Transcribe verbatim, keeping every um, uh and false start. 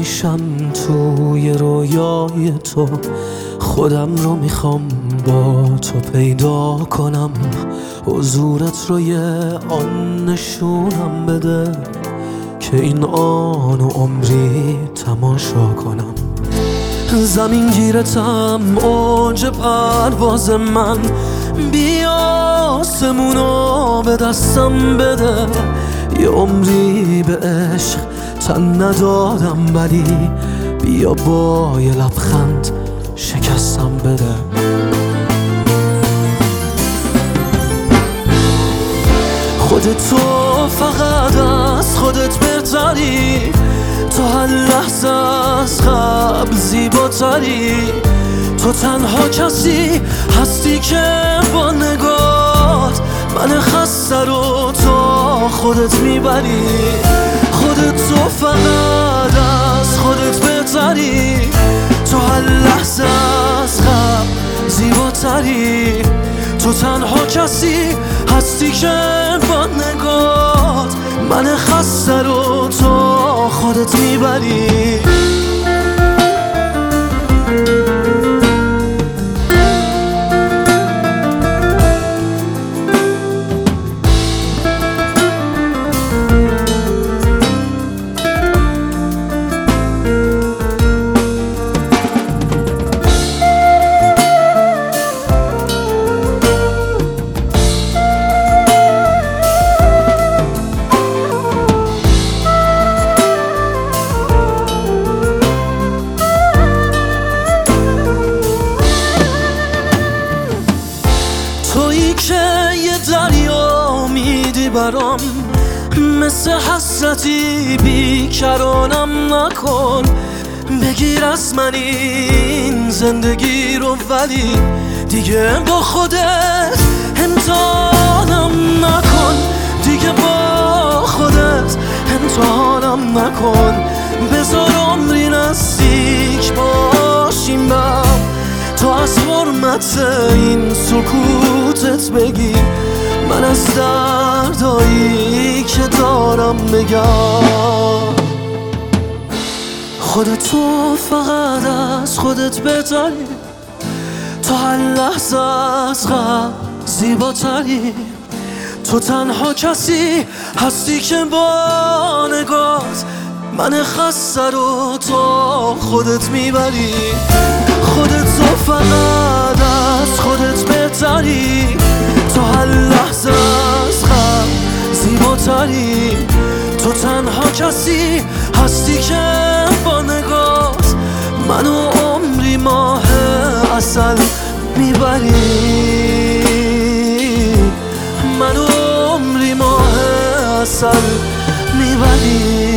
میشم توی رویای تو، خودم رو میخوام با تو پیدا کنم، حضورت رو یه آن نشونم بده که این آن و عمری تماشا کنم. زمین گیرتم اوج پرواز من، بیا آسمونو به دستم بده، یه عمری به عشق تن ندادم ولی بیا با یه لبخند شکستم بده. خودت تو فقط از خودت بهتری، تو هر لحظه از قبل زیباتری، تو تنها کسی هستی که با نگات من خسته رو تا خودت میبری. خودت تو فقط از خودت بهتری، تو هر لحظه از قبل زیباتری، تو تنها کسی هستی که با نگات من خسته رو تا خودت میبری. تویی که یه دریا میدی برام، مثل حسرتی بیکرانم نکن، بگیر از من این زندگی رو ولی دیگه با خودت امتحانم نکن، دیگه با خودت امتحانم نکن، بذار عمری نزدیک باشیم با تو، از حرمت این سکوتت بگی من از دردایی که دارم بگم. خودت تو فقط از خودت بهتری، تو هر لحظه از قبل زیباتری، تو تنها کسی هستی که با نگات من خسته رو تا خودت میبری. خودت تو فقط از خودت بهتری، تو هر لحظه از قبل زیباتری، تو تنها کسی هستی که با نگات منو عمری ماه عسل میبری، منو عمری ماه عسل میبری.